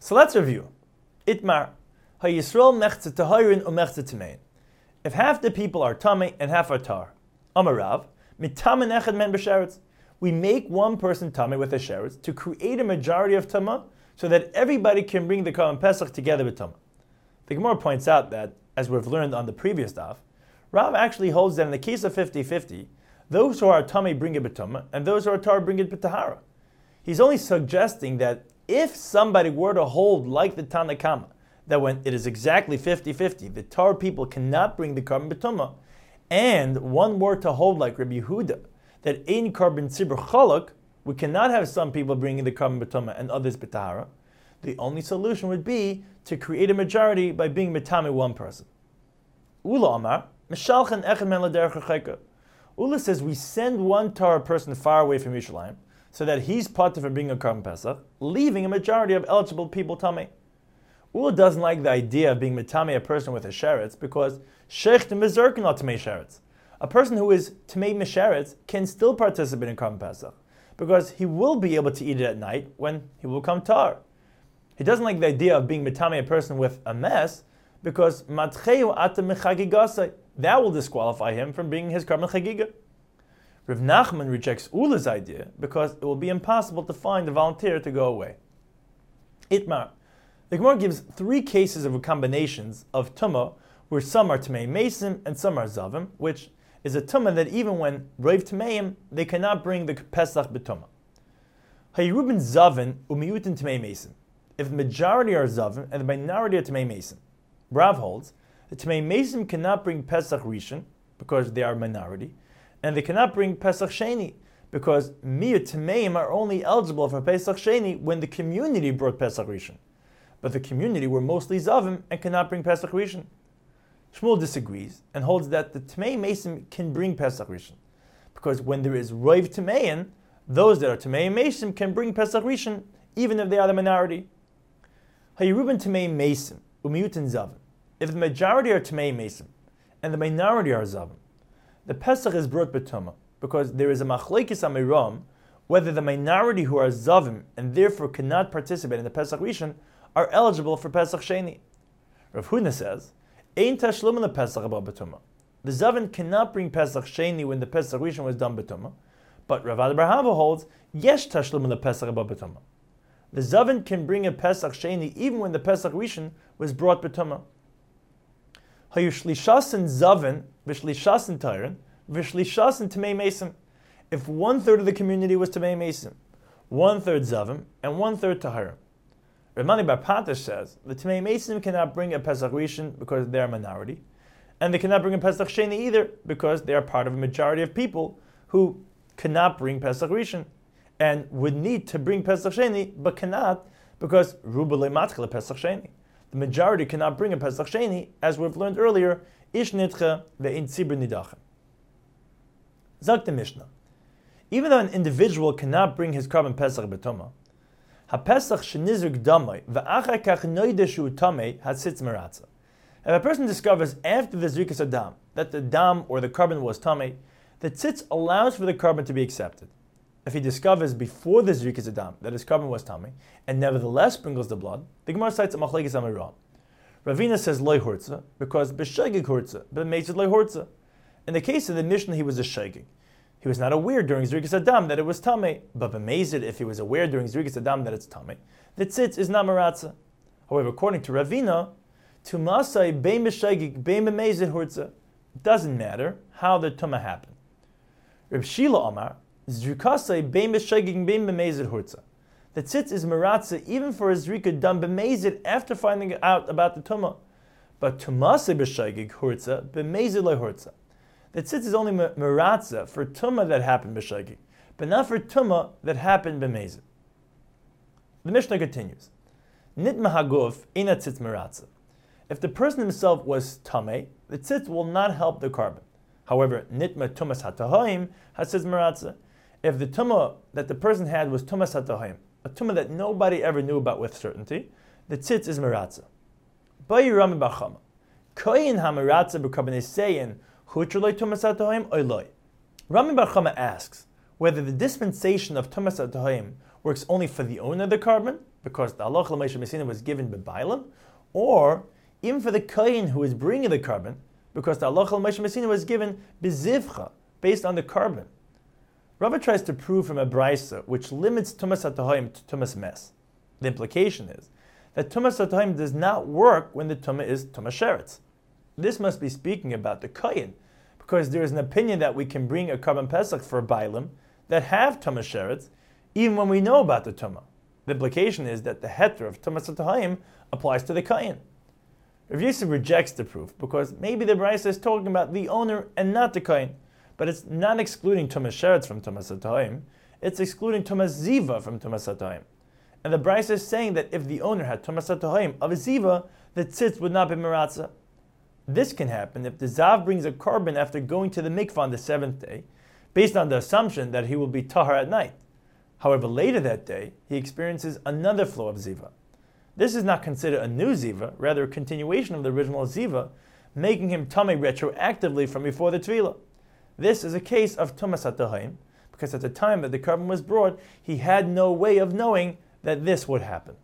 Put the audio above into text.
So let's review. Itmar, HaYisrael mechze tahirin umechze tamein. If half the people are tamei and half are tar, Amarav, mitamen echad men b'sheretz. We make one person tamei with a sheretz to create a majority of tama, so that everybody can bring the Korban Pesach together with tama. The Gemara points out that, as we've learned on the previous daf, Rav actually holds that in the case of 50-50, those who are tamei bring it b'tama, and those who are tar bring it b'tahara. He's only suggesting that if somebody were to hold like the Tana Kama, that when it is exactly 50-50, the tar people cannot bring the Korban b'tama, and one were to hold like Rabbi Yehuda, that ein Korban tzibur chalak, we cannot have some people bringing the Korban b'tama and others b'tahara, the only solution would be to create a majority by being mitame one person. Ula Amar, Mishalchen echad men l'derech ha'cheka. Ula says we send one Torah person far away from Yerushalayim, so that he's part of bringing a Korban Pesach, leaving a majority of eligible people tamei. Ula doesn't like the idea of being mitame a person with a sheretz because shecht mezerkin al tamei sheretz. A person who is tamei misheretz can still participate in Korban Pesach because he will be able to eat it at night when he will come tar. He doesn't like the idea of being mitame a person with a mess because matcheu ata mechagigasai, that will disqualify him from bringing his Korban chagiga. Rav Nachman rejects Ula's idea because it will be impossible to find a volunteer to go away. Itmar, the Gemara gives 3 cases of combinations of tumah where some are tamei mesim and some are zavim, which is a tumah that even when reiv tameim, they cannot bring the Pesach b'tumah. Hayirubin zavin umiyutin tamei mesim. If the majority are zavim and the minority are tamei mesim, Rav holds the tamei mesim cannot bring Pesach rishon because they are minority, and they cannot bring Pesach Sheni, because Miyut Tameim are only eligible for Pesach Sheni when the community brought Pesach Rishon. But the community were mostly Zavim and cannot bring Pesach Rishon. Shmuel disagrees and holds that the Tamei Mesim can bring Pesach Rishon, because when there is Roiv Tamein, those that are Tamei Mesim can bring Pesach Rishon, even if they are the minority. Hayirubin Tamei Mesim, Umiyutin Zavim. If the majority are Tamei Mesim and the minority are Zavim, the Pesach is brought b'tumah because there is a machlekes amiram whether the minority who are zavim and therefore cannot participate in the Pesach Rishon are eligible for Pesach Sheni. Rav Huna says, "Ein tashlum the Pesach above b'tumah." The zavim cannot bring Pesach Sheni when the Pesach Rishon was done b'tumah, but Rav Ad Bar Hava holds yesh tashlum the Pesach above b'tumah. The zavim can bring a Pesach Sheni even when the Pesach Rishon was brought b'tumah. Hayushlishasin zavin v'shlishasin tayrin v'shlishasin tamei mesim. If 1/3 of the community was tamei mesim, 1/3 zavim, and 1/3 tahirim. Ramani Bar Patash says the tamei mesim cannot bring a Pesach Rishon because they are a minority, and they cannot bring a Pesach Sheni either because they are part of a majority of people who cannot bring Pesach Rishon and would need to bring Pesach Sheni but cannot because ruba le'matchel Pesach Sheni. The majority cannot bring a Pesach Sheni, as we've learned earlier, ish nitcha ve'in tzibur nidachem. Zak the Mishnah. Even though an individual cannot bring his Korban Pesach b'tumah, ha-Pesach shenizruk damai ve'achar kach noide shu tamei hasitz meratza. If a person discovers after the zrikas adam that the dam or the Korban was tamei, the tzitz allows for the Korban to be accepted. If he discovers before the zrikas adam that his Korban was tamei and nevertheless sprinkles the blood, the Gemara cites a machlekes amiram. Ravina says loy hurtza because b'shegig hurtza, but mezid loy hurtza. In the case of the Mishnah, he was a shegig. He was not aware during zrikas adam that it was tamei, but b'mezid, if he was aware during zrikas adam that it's tamei, the tzitz is not maratza. However, according to Ravina, to masai bein b'shegig bein b'mezid hurtza, it doesn't matter how the tumah happened. Reb Shila Amar, Zrikasei bein b'shegig bein b'mezid hurtza. The tzitz is maratza even for a zrika done b'mezid after finding out about the tumah. But tumasei b'shegig hurtza b'mezid lo hurtza. The tzitz is only maratza for tumah that happened b'shegig, but not for tumah that happened b'mezid. The Mishnah continues. Nitma haguf ina tzitz maratza. If the person himself was tamei, the tzitz will not help the Korban. However, nitma tumas hatahoim hasitz maratza. If the tumah that the person had was tumas hatahoim, a tumah that nobody ever knew about with certainty, the tzitz is maratza. Bayi Rami bar Chama, koyin hamaratza b'korban eseyin hutrulay tumas hatahoim oiloi. Rami bar Chama asks whether the dispensation of tumas hatahoim works only for the owner of the Korban because the halacha l'Moshe Messina was given by Bailam, or even for the kohen who is bringing the carbon, because the halacha l'Moshe Messina was given bezivcha, based on the carbon. Rava tries to prove from a brisa which limits tumas hatohaim to tumas mes. The implication is that tumas hatohaim does not work when the tumah is tumas sheretz. This must be speaking about the kohen, because there is an opinion that we can bring a carbon pesach for Bailam that have tumas sheretz, even when we know about the tumah. The implication is that the heter of tumas hatohaim applies to the kohen. Rav Yosef rejects the proof because maybe the brisa is talking about the owner and not the kohen. But it's not excluding tumas sheretz from tumas hatohaim, it's excluding tumas ziva from tumas hatohaim. And the brisa is saying that if the owner had tumas hatohaim of a ziva, the tzitz would not be meratza. This can happen if the zav brings a carbon after going to the mikvah on the 7th day, based on the assumption that he will be tahar at night. However, later that day, he experiences another flow of ziva. This is not considered a new ziva, rather a continuation of the original ziva, making him tamei retroactively from before the tefillah. This is a case of tumas hatohaim, because at the time that the carbon was brought, he had no way of knowing that this would happen.